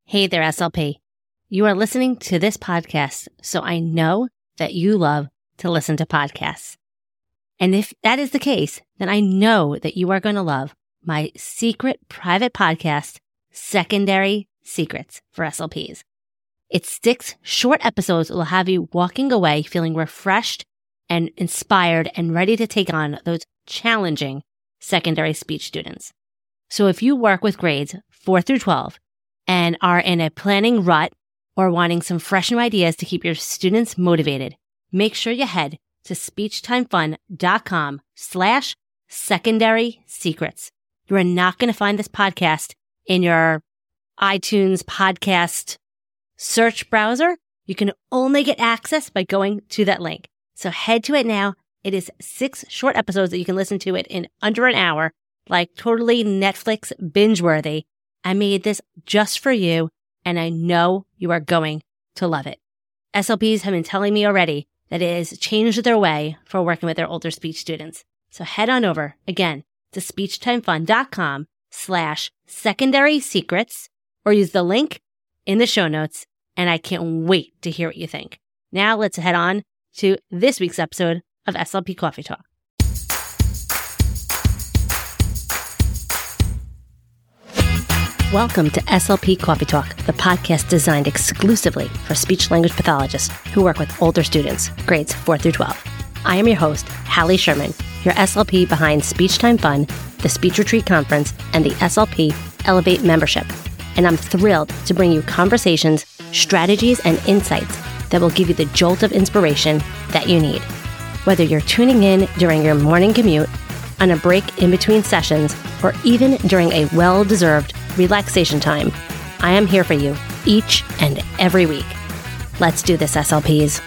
Hey there, SLP. You are listening to this podcast, so I know that you love to listen to podcasts. And if that is the case, then I know that you are going to love my secret private podcast, Secondary Secrets for SLPs. It's 6 short episodes that will have you walking away feeling refreshed and inspired and ready to take on those challenging secondary speech students. So if you work with grades 4 through 12 and are in a planning rut or wanting some fresh new ideas to keep your students motivated, make sure you head to speechtimefun.com/secondary secrets. You are not going to find this podcast in your iTunes podcast search browser. You can only get access by going to that link. So head to it now. It is 6 short episodes that you can listen to it in under an hour, like totally Netflix binge worthy. I made this just for you, and I know you are going to love it. SLPs have been telling me already that it has changed their way for working with their older speech students. So head on over again to speechtimefun.com/secondary secrets or use the link in the show notes. And I can't wait to hear what you think. Now let's head on to this week's episode of SLP Coffee Talk. Welcome to SLP Coffee Talk, the podcast designed exclusively for speech-language pathologists who work with older students, grades 4 through 12. I am your host, Hallie Sherman, your SLP behind Speech Time Fun, the Speech Retreat Conference, and the SLP Elevate membership. And I'm thrilled to bring you conversations, strategies, and insights that will give you the jolt of inspiration that you need. Whether you're tuning in during your morning commute, on a break in between sessions, or even during a well-deserved relaxation time, I am here for you each and every week. Let's do this, SLPs.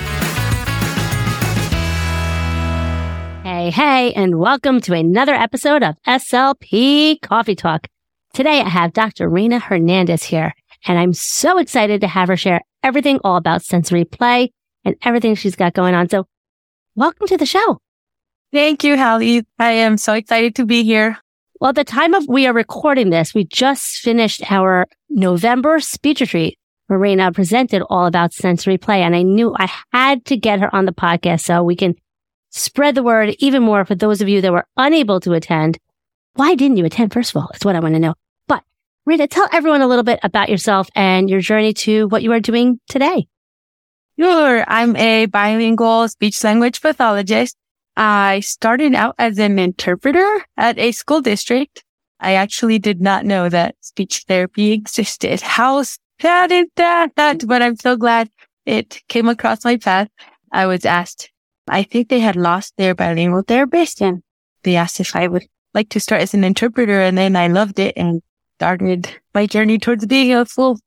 Hey, and welcome to another episode of SLP Coffee Talk. Today I have Dr. Reina Hernandez here, and I'm so excited to have her share everything all about sensory play and everything she's got going on. So welcome to the show. Thank you, Hallie. I am so excited to be here. Well, at the time of we are recording this, we just finished our November speech retreat where Reina presented all about sensory play. And I knew I had to get her on the podcast so we can spread the word even more for those of you that were unable to attend. Why didn't you attend, first of all? That's what I want to know. But Reina, tell everyone a little bit about yourself and your journey to what you are doing today. Sure. I'm a bilingual speech-language pathologist. I started out as an interpreter at a school district. I actually did not know that speech therapy existed. How sad is that? But I'm so glad it came across my path. I was asked, I think they had lost their bilingual therapist, and they asked if I would like to start as an interpreter, and then I loved it and started my journey towards being a full-fledged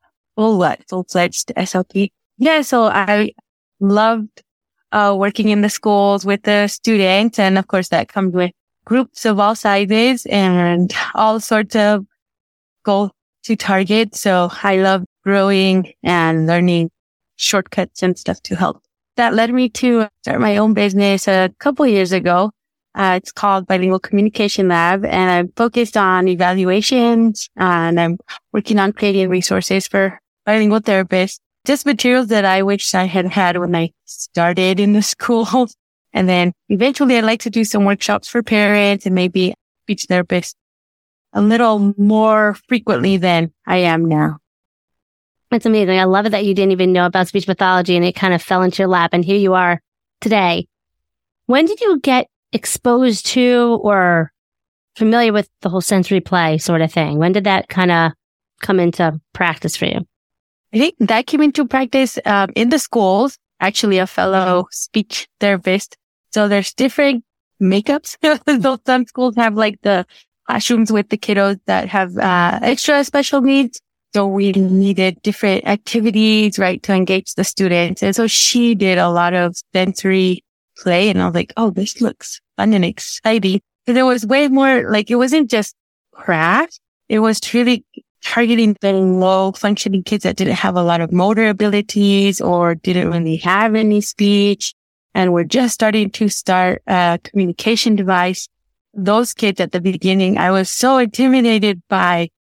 SLP. Yeah, so I loved working in the schools with the students. And of course, that comes with groups of all sizes and all sorts of goals to target. So I love growing and learning shortcuts and stuff to help. That led me to start my own business a couple years ago. It's called Bilingual Communication Lab, and I'm focused on evaluations, and I'm working on creating resources for bilingual therapists. Just materials that I wish I had had when I started in the school. And then eventually I'd like to do some workshops for parents and maybe speech therapists a little more frequently than I am now. It's amazing. I love it that you didn't even know about speech pathology and it kind of fell into your lap. And here you are today. When did you get exposed to or familiar with the whole sensory play sort of thing? When did that kind of come into practice for you? I think that came into practice in the schools, actually a fellow speech therapist. So there's different makeups. Some schools have like the classrooms with the kiddos that have extra special needs. So we needed different activities, right, to engage the students. And so she did a lot of sensory play. And I was like, oh, this looks fun and exciting. Because it was way more like, it wasn't just craft. It was truly targeting the low functioning kids that didn't have a lot of motor abilities or didn't really have any speech and were just starting to start a communication device. Those kids at the beginning, I was so intimidated by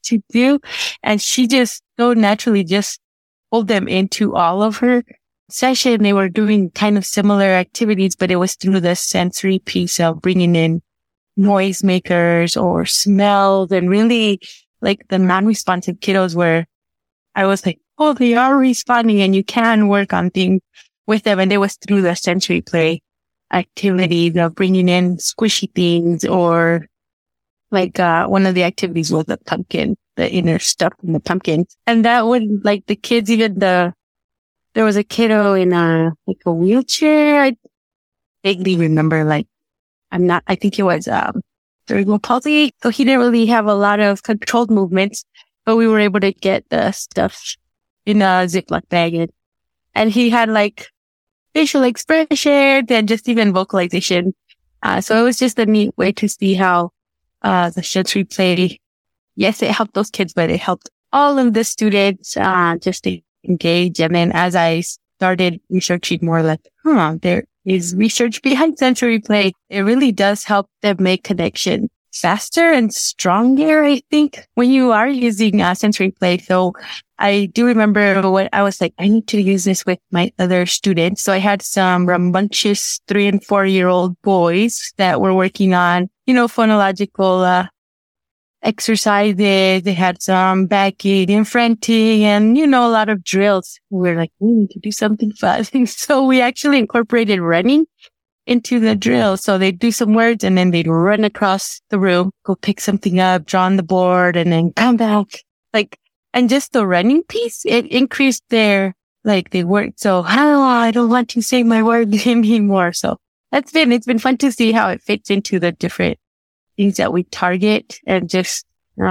to do. And she just so naturally just pulled them into all of her session. They were doing kind of similar activities, but it was through the sensory piece of bringing in noisemakers or smells, and really like the non-responsive kiddos where I was like, oh, they are responding and you can work on things with them. And it was through the sensory play activities of bringing in squishy things, or like, one of the activities was the pumpkin, the inner stuff in the pumpkin. And that would, like, the kids, there was a kiddo in a wheelchair. I vaguely remember, I think it was, cerebral palsy. So he didn't really have a lot of controlled movements, but we were able to get the stuff in a Ziploc bag. And he had like facial expression and just even vocalization. So it was just a neat way to see how, the sensory play, yes, it helped those kids, but it helped all of the students, just to engage. And then as I started researching more, like, there is research behind sensory play. It really does help them make connection faster and stronger, I think, when you are using sensory play. So I do remember what I was like, I need to use this with my other students. So I had some rambunctious 3 and 4-year-old boys that were working on, phonological exercises. They had some backing and fronting and, a lot of drills. We were like, we need to do something fun. So we actually incorporated running into the drill. So they'd do some words and then they'd run across the room, go pick something up, draw on the board, and then come back. And just the running piece, it increased their, they weren't so, I don't want to say my word anymore. So it's been fun to see how it fits into the different things that we target, and just,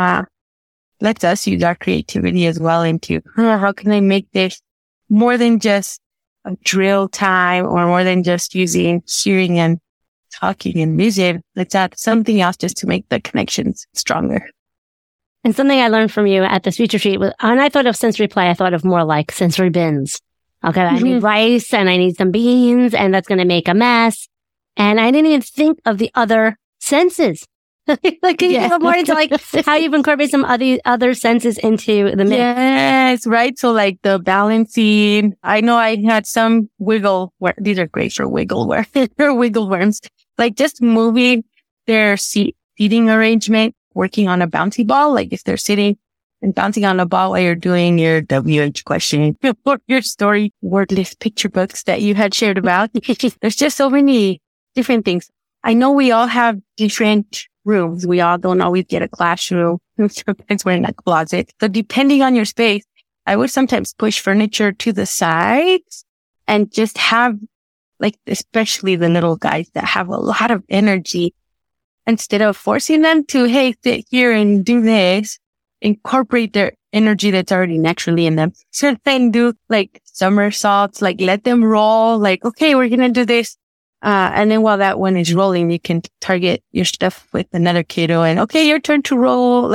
lets us use our creativity as well into, how can I make this more than just a drill time, or more than just using hearing and talking and music. Let's add something else just to make the connections stronger. And something I learned from you at this retreat was, when I thought of sensory play, I thought of more like sensory bins. Okay, I need rice and I need some beans, and that's going to make a mess. And I didn't even think of the other senses. Can you go more into how you've incorporated some other senses into the mix? Yes, right. So the balancing, I know I had some these are great for wiggle worms, just moving their seating arrangement, working on a bouncy ball. If they're sitting and bouncing on a ball while you're doing your WH question or your story wordless picture books that you had shared about. There's just so many different things. I know we all have different rooms. We all don't always get a classroom. Sometimes we're in a closet. So depending on your space, I would sometimes push furniture to the sides and just have, especially the little guys that have a lot of energy, instead of forcing them to, hey, sit here and do this, incorporate their energy that's already naturally in them. So then do somersaults, let them roll, okay, we're going to do this. And then while that one is rolling, you can target your stuff with another kiddo and, okay, your turn to roll,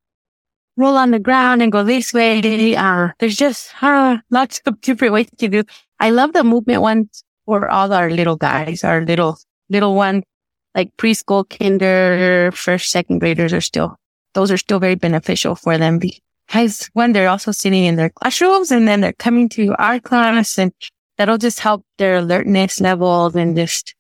roll on the ground and go this way. There's just, lots of different ways to do. I love the movement ones for all our little guys, our little ones, preschool, kinder, first, second graders those are still very beneficial for them because when they're also sitting in their classrooms and then they're coming to our class, and that'll just help their alertness levels and just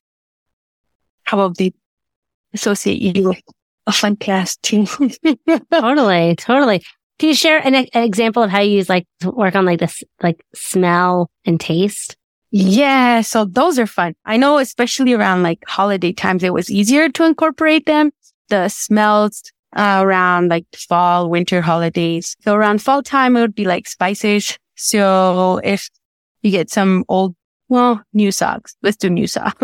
probably associate you with a fun class too. Totally. Can you share an example of how you use to work on this, smell and taste? Yeah. So those are fun. I know, especially around holiday times, it was easier to incorporate them. The smells, around fall, winter holidays. So around fall time, it would be spices. So if you get some new socks. Let's do new socks.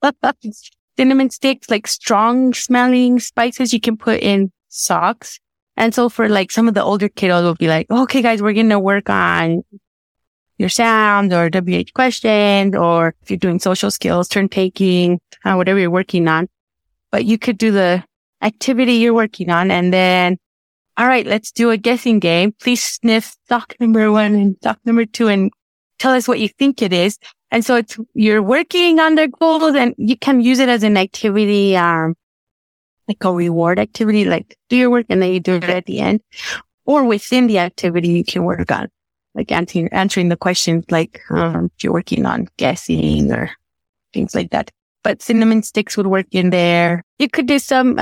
Cinnamon sticks, strong smelling spices you can put in socks. And so for some of the older kiddos will be okay, guys, we're going to work on your sounds or WH questions, or if you're doing social skills, turn taking, whatever you're working on. But you could do the activity you're working on, and then, all right, let's do a guessing game. Please sniff sock number 1 and sock number 2 and tell us what you think it is. And so you're working on the goals, and you can use it as an activity, like a reward activity, like do your work and then you do it at the end. Or within the activity, you can work on like answering the questions, like if you're working on guessing or things like that. But cinnamon sticks would work in there. You could do some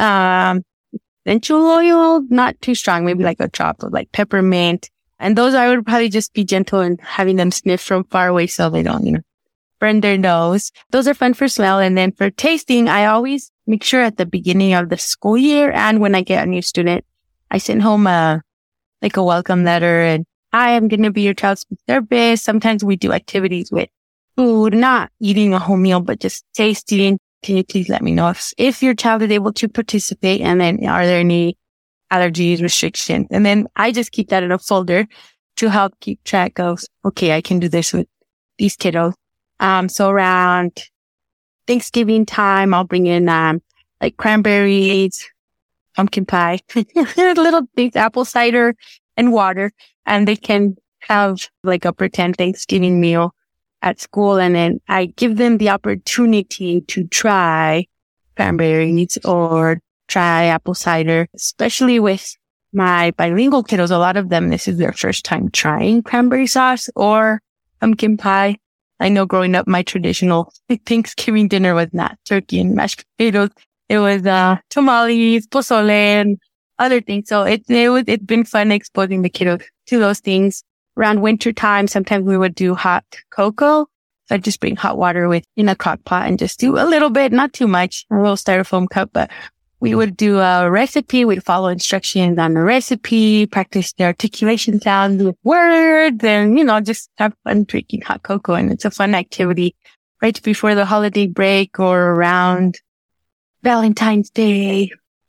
essential oil, not too strong, maybe like a drop of like peppermint. And those I would probably just be gentle and having them sniff from far away so they don't, burn their nose. Those are fun for smell. And then for tasting, I always make sure at the beginning of the school year and when I get a new student, I send home a welcome letter and I am going to be your child's speech therapist. Sometimes we do activities with food, not eating a whole meal, but just tasting. Can you please let me know if your child is able to participate? And then are there any allergies, restrictions? And then I just keep that in a folder to help keep track of, okay, I can do this with these kiddos. So around Thanksgiving time, I'll bring in, like cranberries, pumpkin pie, little things, apple cider and water. And they can have like a pretend Thanksgiving meal at school. And then I give them the opportunity to try cranberries or try apple cider, especially with my bilingual kiddos. A lot of them, this is their first time trying cranberry sauce or pumpkin pie. I know growing up, my traditional Thanksgiving dinner was not turkey and mashed potatoes. It was, tamales, pozole, and other things. So it's been fun exposing the kiddos to those things. Around winter time, sometimes we would do hot cocoa. So I'd just bring hot water in a crock pot and just do a little bit, not too much, a little styrofoam cup, but we would do a recipe. We'd follow instructions on the recipe, practice the articulation sounds with words and, just have fun drinking hot cocoa. And it's a fun activity right before the holiday break or around Valentine's Day.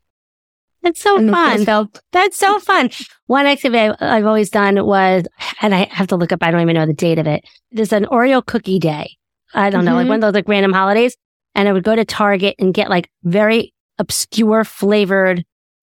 That's so fun. That's so fun. One activity I've always done was, and I have to look up, I don't even know the date of it. There's an Oreo cookie day. I don't know, like one of those like random holidays. And I would go to Target and get like very obscure flavored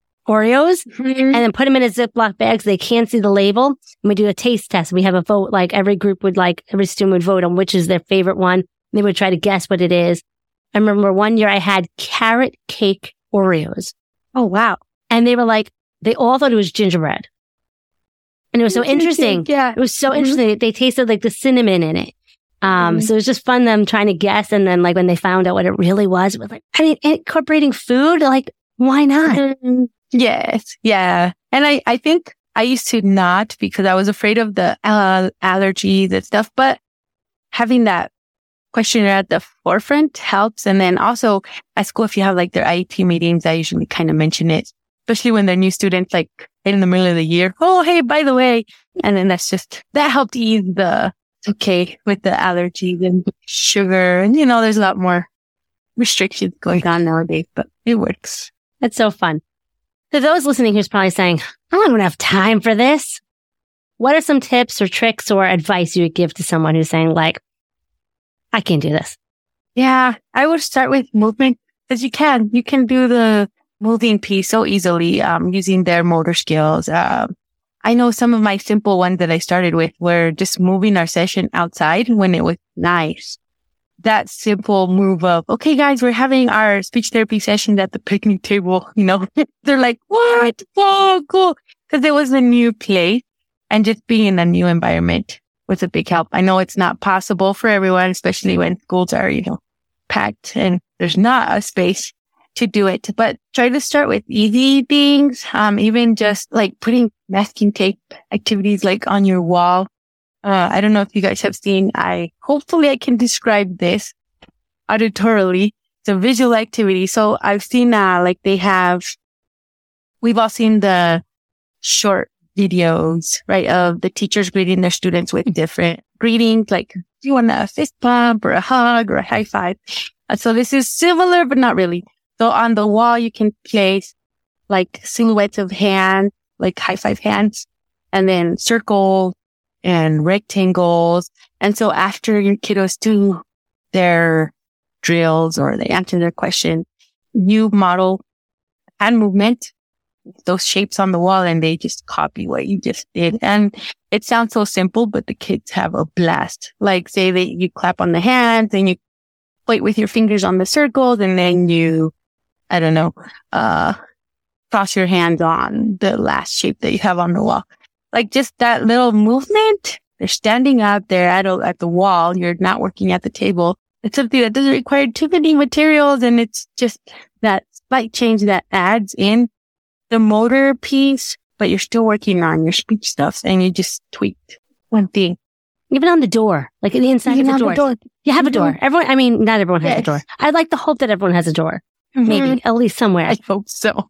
Oreos and then put them in a Ziploc bag so they can't see the label. And we do a taste test. We have a vote, like every student would vote on which is their favorite one. They would try to guess what it is. I remember one year I had carrot cake Oreos. Oh, wow. And they were like, they all thought it was gingerbread. And it was so interesting. Yeah. It was so interesting. They tasted like the cinnamon in it. So it was just fun them trying to guess. And then like when they found out what it really was, it was like, incorporating food, like, why not? Yes. Yeah. And I think I used to not because I was afraid of the allergies and stuff, but having that questionnaire at the forefront helps. And then also at school, if you have like their IEP meetings, I usually kind of mention it, especially when they're new students, like in the middle of the year. Oh, hey, by the way. And then that helped ease okay with the allergies and sugar. And, there's a lot more restrictions going on nowadays, but it works. It's so fun. To those listening who's probably saying, I don't have time for this. What are some tips or tricks or advice you would give to someone who's saying like, I can't do this? Yeah, I would start with movement because you can do the moving piece so easily, using their motor skills. I know some of my simple ones that I started with were just moving our session outside when it was nice. That simple move of, okay, guys, we're having our speech therapy sessions at the picnic table. They're like, what? Oh, cool. Because it was a new place and just being in a new environment was a big help. I know it's not possible for everyone, especially when schools are, packed and there's not a space to do it, but try to start with easy things. Even just like putting masking tape activities like on your wall. I don't know if you guys have seen, hopefully I can describe this auditorily. It's a visual activity. So I've seen, we've all seen the short videos, right, of the teachers greeting their students with different greetings, like, do you want a fist bump or a hug or a high five? So this is similar, but not really. So on the wall, you can place like silhouettes of hands, like high five hands, and then circles and rectangles. And so after your kiddos do their drills or they answer their question, you model hand movement, those shapes on the wall, and they just copy what you just did. And it sounds so simple, but the kids have a blast. Like say that you clap on the hands and you point with your fingers on the circles, and then you I don't know, cross your hands on the last shape that you have on the wall. Like just that little movement. They're standing out there at the wall. You're not working at the table. It's something that doesn't require too many materials. And it's just that slight change that adds in the motor piece, but you're still working on your speech stuff and you just tweaked one thing. Even on the door, like the inside of the door. You have a door. Not everyone has a door. I'd like to hope that everyone has a door. Maybe, at least somewhere. I hope so.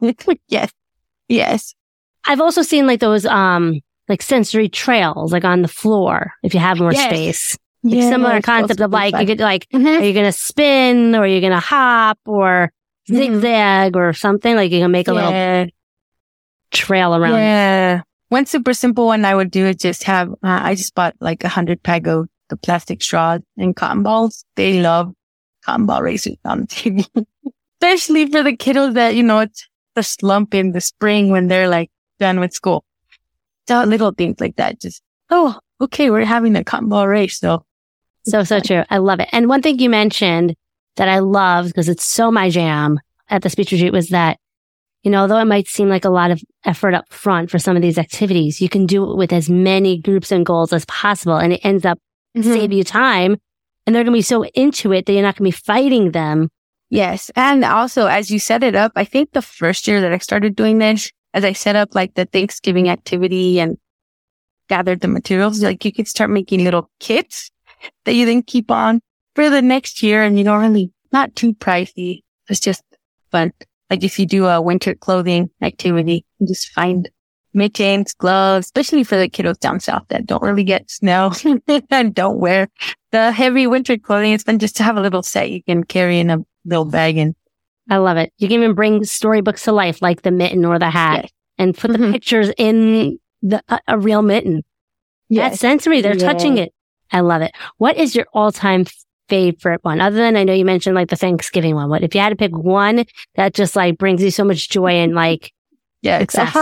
Yes. I've also seen like those, like sensory trails, like on the floor, if you have more space. Like similar concept of like, you could like, are you going to spin or are you going to hop or zigzag or something? Like you can make a little trail around. Yeah. One super simple one I would do is just have, I just bought like 100 pack of the plastic straws and cotton balls. They love cotton ball racers on the table. Especially for the kiddos that, it's the slump in the spring when they're like done with school. So little things like that. Just, okay, we're having a cotton ball race. So true. I love it. And one thing you mentioned that I loved because it's so my jam at the speech retreat was that, although it might seem like a lot of effort up front for some of these activities, you can do it with as many groups and goals as possible. And it ends up saving you time. And they're going to be so into it that you're not going to be fighting them. Yes. And also, as you set it up, I think the first year that I started doing this, as I set up like the Thanksgiving activity and gathered the materials, like you could start making little kits that you then keep on for the next year. And not too pricey. It's just fun. Like if you do a winter clothing activity, you just find mittens, gloves, especially for the kiddos down south that don't really get snow and don't wear the heavy winter clothing. It's fun just to have a little set you can carry in a little bag. And I love it. You can even bring storybooks to life, like the mitten or the hat, and put the pictures in a real mitten. That's sensory. They're touching it. I love it. What is your all-time favorite one? Other than I know you mentioned like the Thanksgiving one. What if you had to pick one that just like brings you so much joy and like success?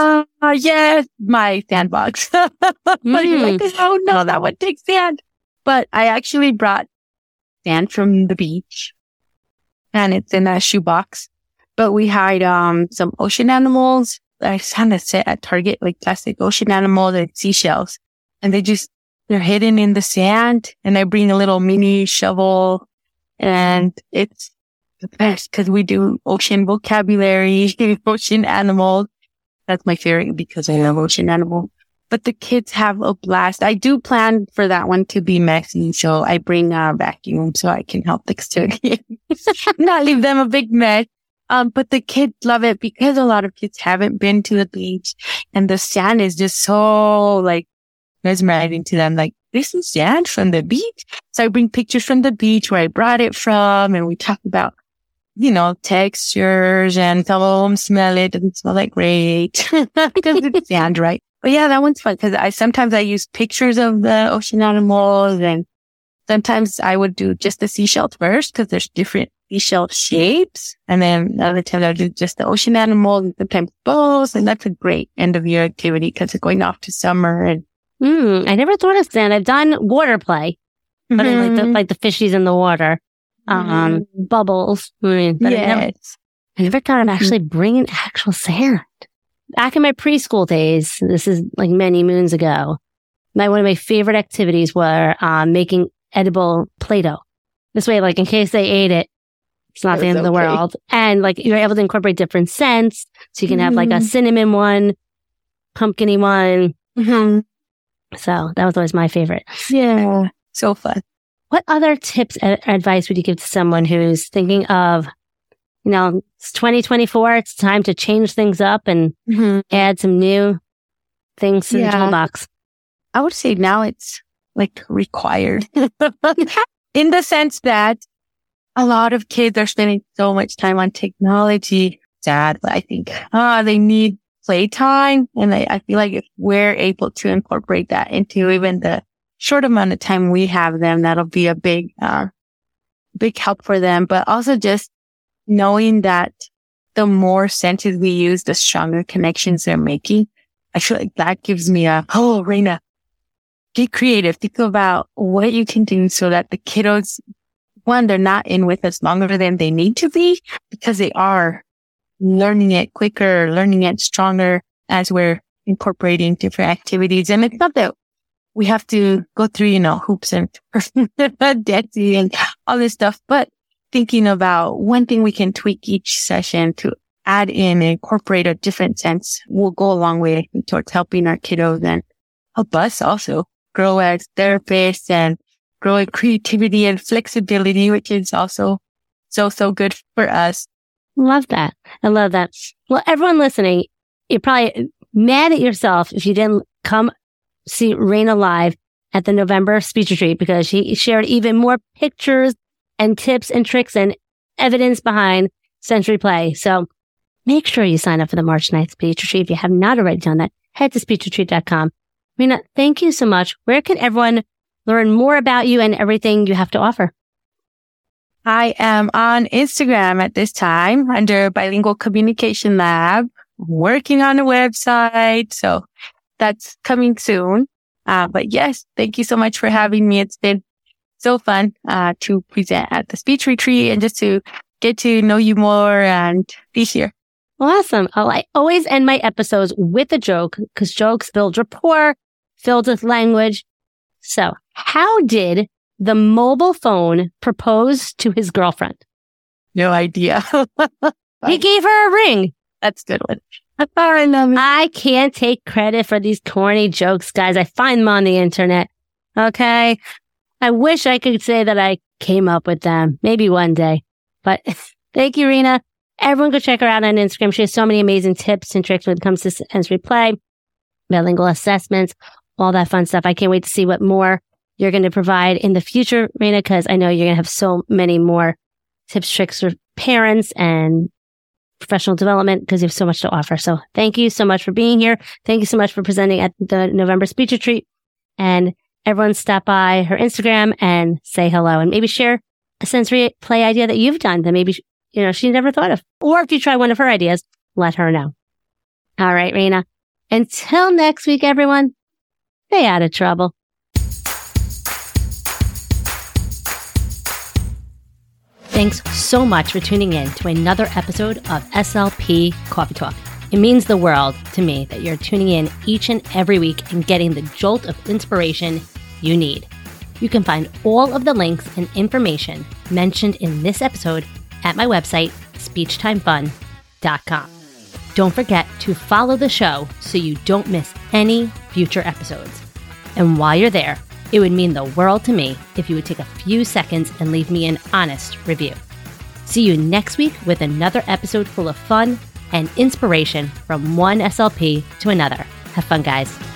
My sandbox. But you're like, oh no, that one takes sand. But I actually brought sand from the beach. And it's in a shoebox. But we hide some ocean animals. I kind of set at Target, like plastic ocean animals and seashells. And they're hidden in the sand. And I bring a little mini shovel. And it's the best because we do ocean vocabulary, ocean animals. That's my favorite because I love ocean animals. But the kids have a blast. I do plan for that one to be messy. So I bring a vacuum so I can help the custodian not leave them a big mess. But the kids love it because a lot of kids haven't been to the beach and the sand is just so like mesmerizing to them. Like, this is sand from the beach. So I bring pictures from the beach where I brought it from and we talk about, textures and some of them smell it. Doesn't smell like great because it's sand, right? But yeah, that one's fun because sometimes I use pictures of the ocean animals and sometimes I would do just the seashells first because there's different seashell shapes. And then other times I'll do just the ocean animals and sometimes both. And that's a great end of year activity because it's going off to summer. And I never thought of sand. I've done water play, but like the fishies in the water, bubbles. Yes. I never thought of actually bringing actual sand. Back in my preschool days, this is like many moons ago, one of my favorite activities were making edible Play-Doh. This way, like in case they ate it, it's not the end of the world. And like you're able to incorporate different scents. So you can have like a cinnamon one, pumpkin-y one. So that was always my favorite. Yeah. So fun. What other tips and advice would you give to someone who's thinking of, it's 2024, it's time to change things up and add some new things to the toolbox? I would say now it's like required in the sense that a lot of kids are spending so much time on technology. Sad, but I think they need playtime. And I feel like if we're able to incorporate that into even the short amount of time we have them, that'll be a big help for them. But also just knowing that the more senses we use, the stronger connections they're making. I feel like that gives me Reina, get creative. Think about what you can do so that the kiddos, one, they're not in with us longer than they need to be because they are learning it quicker, learning it stronger as we're incorporating different activities. And it's not that we have to go through, hoops and DESE and all this stuff, but thinking about one thing we can tweak each session to add in and incorporate a different sense will go a long way towards helping our kiddos and help us also grow as therapists and grow in creativity and flexibility, which is also so good for us. Love that. I love that. Well, everyone listening, you're probably mad at yourself if you didn't come see Reina live at the November speech retreat, because she shared even more pictures and tips and tricks and evidence behind sensory play. So make sure you sign up for the March 9th speech retreat. If you have not already done that, head to speechretreat.com. Reina, thank you so much. Where can everyone learn more about you and everything you have to offer? I am on Instagram at this time under Bilingual Communication Lab, working on a website. So that's coming soon. But yes, thank you so much for having me. It's been so fun to present at the speech retreat and just to get to know you more and be here. Awesome. I always end my episodes with a joke because jokes build rapport, filled with language. So how did the mobile phone propose to his girlfriend? No idea. He gave her a ring. That's a good one. I love it. I can't take credit for these corny jokes, guys. I find them on the internet. Okay. I wish I could say that I came up with them. Maybe one day. But thank you, Reina. Everyone go check her out on Instagram. She has so many amazing tips and tricks when it comes to sensory play, bilingual assessments, all that fun stuff. I can't wait to see what more you're going to provide in the future, Reina, because I know you're going to have so many more tips, tricks for parents and professional development because you have so much to offer. So thank you so much for being here. Thank you so much for presenting at the November speech retreat. And everyone stop by her Instagram and say hello and maybe share a sensory play idea that you've done that maybe, she never thought of. Or if you try one of her ideas, let her know. All right, Reina. Until next week, everyone, stay out of trouble. Thanks so much for tuning in to another episode of SLP Coffee Talk. It means the world to me that you're tuning in each and every week and getting the jolt of inspiration you need. You can find all of the links and information mentioned in this episode at my website, speechtimefun.com. Don't forget to follow the show so you don't miss any future episodes. And while you're there, it would mean the world to me if you would take a few seconds and leave me an honest review. See you next week with another episode full of fun and inspiration from one SLP to another. Have fun, guys.